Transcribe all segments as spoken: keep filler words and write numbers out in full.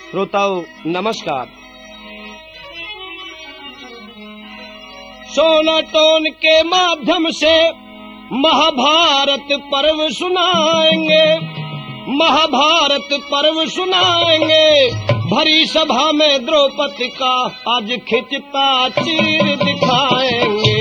श्रोताओं नमस्कार। सोनाटोन के माध्यम से महाभारत पर्व सुनाएंगे, महाभारत पर्व सुनाएंगे। भरी सभा में द्रौपदी का आज खिंचता चीर दिखाएंगे।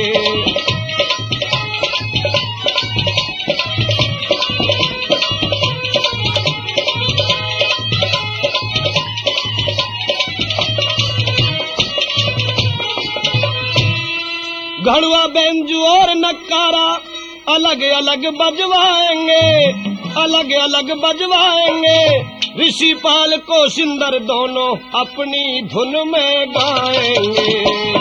घड़ुआ बेंजू और नक्कारा अलग अलग बजवाएंगे, अलग अलग बजवाएंगे। ऋषिपाल को सिंदर दोनों अपनी धुन में गाएंगे।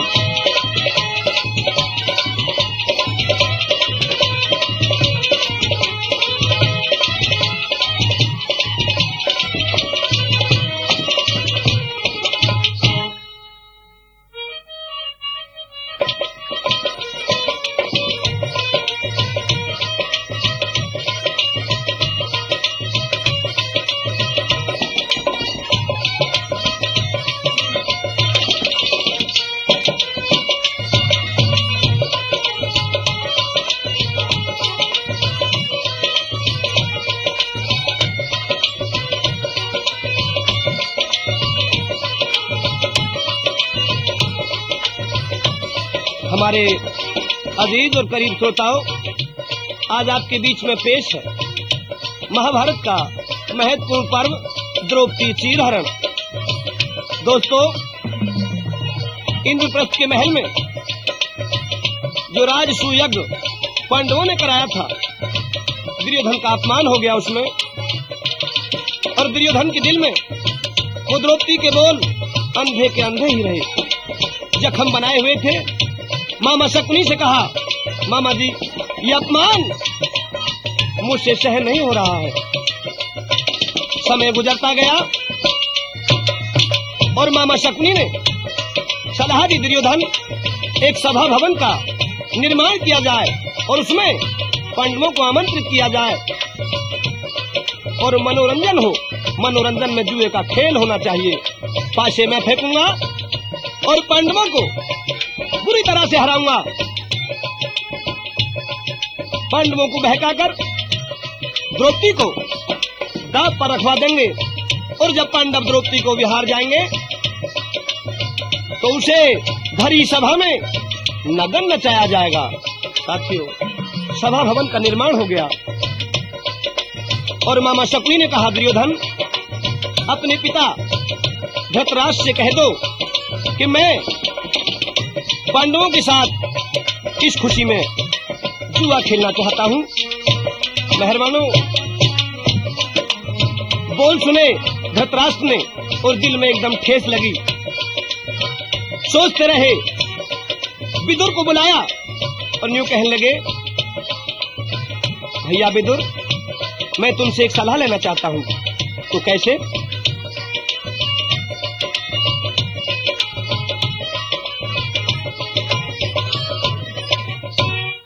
हमारे अजीज और करीब श्रोताओं, आज आपके बीच में पेश है महाभारत का महत्वपूर्ण पर्व द्रौपदी चीरहरण। दोस्तों, इंद्रप्रस्थ के महल में जो राजसूय यज्ञ पांडवों ने कराया था, दुर्योधन का अपमान हो गया उसमें, और दुर्योधन के दिल में वो द्रौपदी के बोल अंधे के अंधे ही रहे, जख्म बनाए हुए थे। मामा शकुनी से कहा, मामा जी ये अपमान मुझसे सहन नहीं हो रहा है। समय गुजरता गया और मामा शकुनी ने सलाह दी, दुर्योधन एक सभा भवन का निर्माण किया जाए और उसमें पांडवों को आमंत्रित किया जाए और मनोरंजन हो। मनोरंजन में जुए का खेल होना चाहिए। पासे मैं फेंकूंगा और पांडवों को बुरी तरह से हराऊंगा। पांडवों को बहकाकर द्रौपदी को दांव पर रखवा देंगे और जब पांडव द्रौपदी को विहार जाएंगे तो उसे भरी सभा में नगन नचाया जाएगा। साथियों, सभा भवन का निर्माण हो गया और मामा शकुनी ने कहा, दुर्योधन अपने पिता धृतराष्ट्र से कह दो कि मैं पांडवों के साथ इस खुशी में जुआ खेलना चाहता हूँ। मेहरबानों, बोल सुने धृतराष्ट्र ने और दिल में एकदम ठेस लगी। सोचते रहे, विदुर को बुलाया और यूं कहने लगे, भैया विदुर, मैं तुमसे एक सलाह लेना चाहता हूँ। तो कैसे?